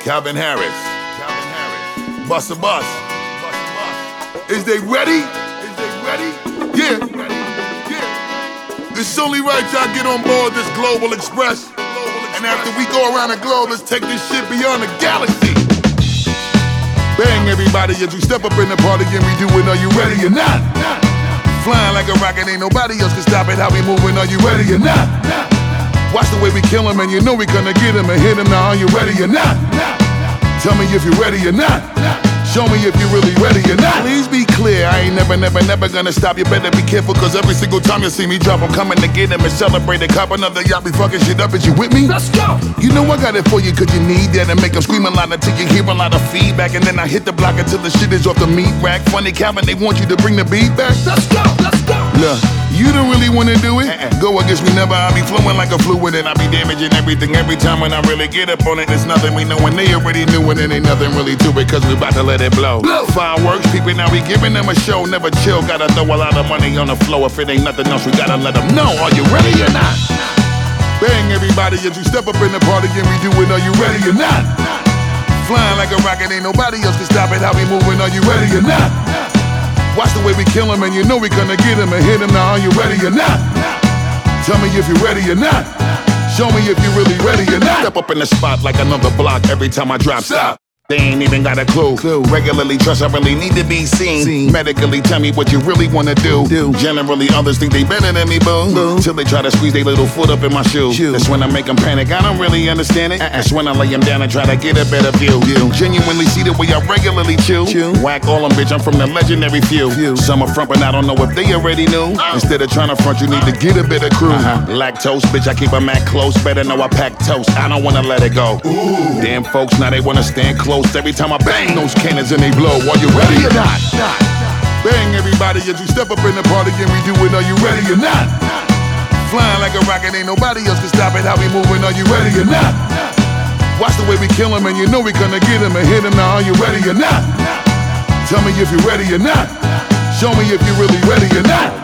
Calvin Harris. Busta Bus. Is they ready? Yeah. It's only right y'all get on board this Global Express. And after we go around the globe, let's take this shit beyond the galaxy. Bang everybody as we step up in the party and we do it. Are you ready or not? Flying like a rocket, ain't nobody else can stop it. How we moving? Are you ready or not? Watch the way we kill him and you know we gonna get him and hit him. Now are you ready or not? Tell me if you're ready or not. Show me if you're really ready or not. Please be clear, I ain't never gonna stop. You better be careful, cause every single time you see me drop, I'm coming to get him and celebrate a cop another. Y'all be fucking shit up. Is you with me? Let's go! You know I got it for you, cause you need that. And make them scream a lot until you hear a lot of feedback. And then I hit the block until the shit is off the meat rack. Funny Calvin, they want you to bring the beat back. Let's go! Look, you don't really wanna do it? Go against me never, I be flowing like a fluid. And I be damaging everything every time when I really get up on it. It's nothing we know and they already knew it. And ain't nothing really to it, cause we about to let it blow. Fireworks, people, now we giving them a show. Never chill, gotta throw a lot of money on the floor. If it ain't nothing else, we gotta let them know. Are you ready or not? Bang everybody as you step up in the party and we do it. Are you ready or not? Flying like a rocket, ain't nobody else can stop it. How we moving? Are you ready or not? Watch the way we kill him and you know we gonna get him and hit him. Now are you ready or not? Tell me if you're ready or not. Show me if you're really ready or not. Step up in the spot like another block every time I drop. Stop. They ain't even got a clue. Regularly trust I really need to be seen. Medically tell me what you really wanna do. Generally others think they better than me, boo. Till they try to squeeze their little foot up in my shoe. That's when I make them panic, I don't really understand it. That's when I lay them down and try to get a better view. Genuinely see the way I regularly chew. Whack all them, bitch, I'm from the legendary few. Some are front, but I don't know if they already knew. Instead of trying to front, you need to get a better crew. Lactose, bitch, I keep a Mac close. Better know I pack toast, I don't wanna let it go. Damn folks, now they wanna stand close. Every time I bang those cannons and they blow. Are you ready or not? Bang everybody as you step up in the party and we do it. Are you ready or not? Flying like a rocket, ain't nobody else can stop it. How we moving? Are you ready or not? Watch the way we kill him and you know we gonna get him and hit him. Now are you ready or not? Tell me if you're ready or not. Show me if you're really ready or not.